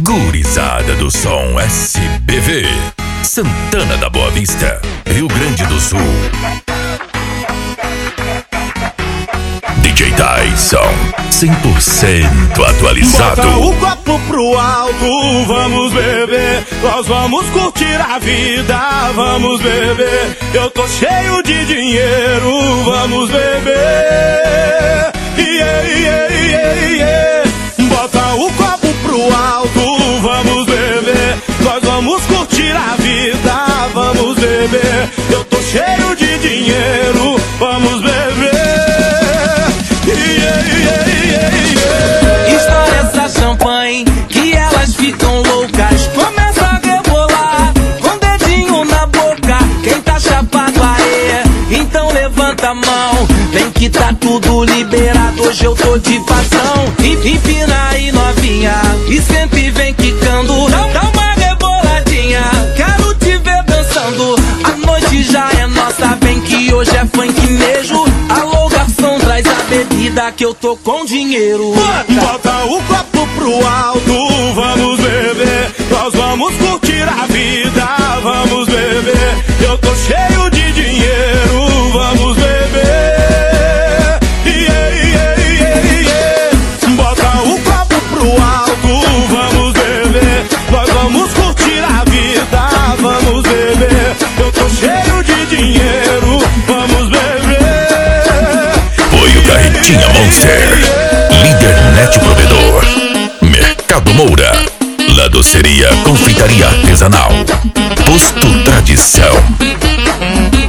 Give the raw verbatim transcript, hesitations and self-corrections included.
Gurizada do som S B V, Santana da Boa Vista, Rio Grande do Sul. D J Tyson, cem por cento atualizado. Bota o copo pro alto, vamos beber. Nós vamos curtir a vida, vamos beber. Eu tô cheio de dinheiro, vamos beber. Yeah, yeah, yeah, yeah. Bota o copo pro alto, vamos beber. Nós vamos curtir a vida, vamos beber. Eu tô cheio de dinheiro, vamos beber. Yeah, yeah, yeah, yeah. Estoura essa champanhe que elas ficam loucas. Começa a rebolar com o dedinho na boca. Quem tá chapado aí, então levanta a mão. Vem que tá tudo liberado, hoje eu tô de fação. Empina aí novinha e sempre vem quicando. Dá uma reboladinha, quero te ver dançando. A noite já é nossa, vem que hoje é funk mesmo. Alô garçom, traz a bebida que eu tô com dinheiro. Bota o copo pro alto, vamos beber. Nós vamos curtir a vida, vamos beber. Eu tô cheio de dinheiro, vamos beber. Yeah, yeah, yeah, yeah. Bota o copo pro alto, vamos beber. Nós vamos curtir a vida, vamos beber. Eu tô cheio de dinheiro, vamos beber. Foi o Carretinha Monster, líder net provedor. Mercado Moura, La Doceria Confeitaria Artesanal, Posto Tradição.